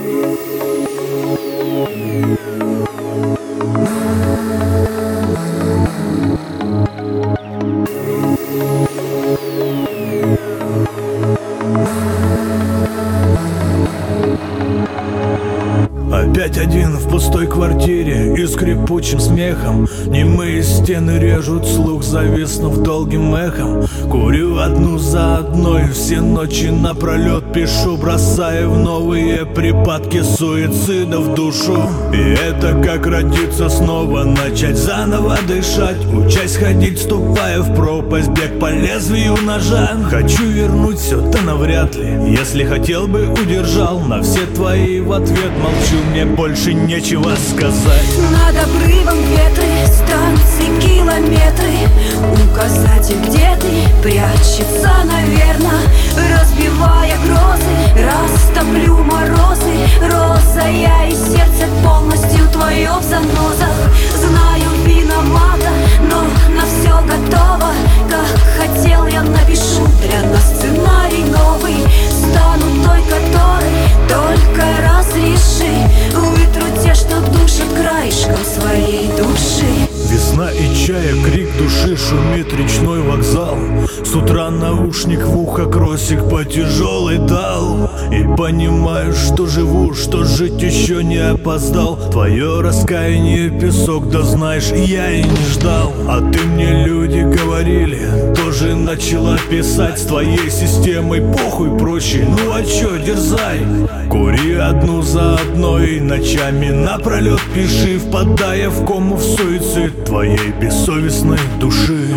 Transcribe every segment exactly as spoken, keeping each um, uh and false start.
Опять один в пустой квартире и скрипучим смехом немые стены режут слух, зависнув долгим эхом. Курю одну за одной, все ночи напролет пишу, бросая в новые припадки суицида в душу. И это как родиться снова, начать заново дышать, учась ходить, ступая в пропасть, бег по лезвию ножа. Хочу вернуть все, да навряд ли. Если хотел бы, удержал. На все твои в ответ молчу, мне больше нечего сказать. Над обрывом ветры, станции километры, указатель, где ты, прячется, наверно. Разбивая грозы, растоплю морозы. Роза я и сердце полностью твое в занозах. Знаю, виновата, но на все готово. Как хотел, я напишу для нас сценарий новый. Стану той, которой только разреши. Вытру те, что душат краешком своей души. Весна и чая, крик души, шумит речной вокзал. С утра наушник в ухо, кроссик по тяжелой дал. И понимаю, что живу, что жить еще не опоздал. Твое раскаяние песок, да знаешь, я и не ждал. А ты мне, люди говорили, тоже начала писать. С твоей системой похуй проще, ну а чё, дерзай. Кури одну за одной, ночами напролет пиши, впадая в кому в суицид твоей бессовестной души.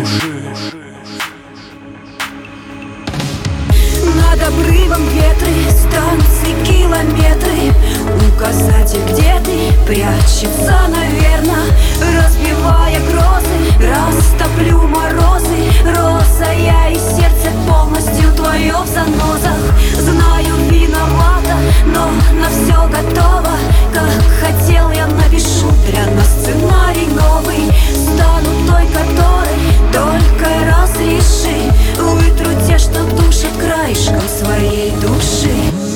Над обрывом ветры, станции километры, указатель, где ты, прячется, наверно. Разбивая грозы, растоплю морозы. Роза я и сердце полностью твое в занозах. Знаю, виновата, но на все готово. Как хотел, я напишу для нас сценарий новый. Стану той, которой только разреши. Вытру те, что душат краешком своей души.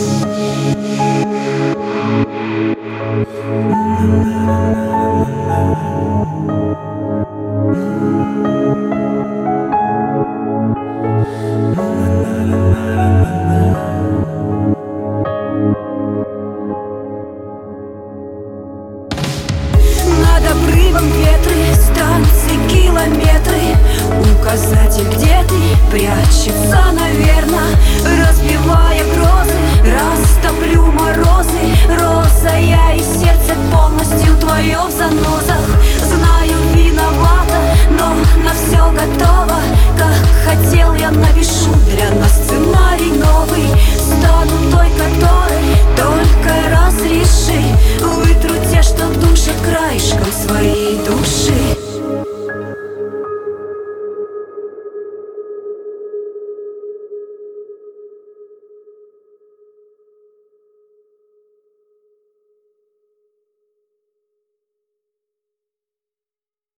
Над обрывом ветры, станции километры, указатель, где ты, прячется, наверно. Разбивая грозы, растоплю морозы. Роза я и сердце полностью твое в занозах. Знаю, виновата, но на все готово. Как хотел, я напишу для нас сценарий новый. Стану той, которой только разреши.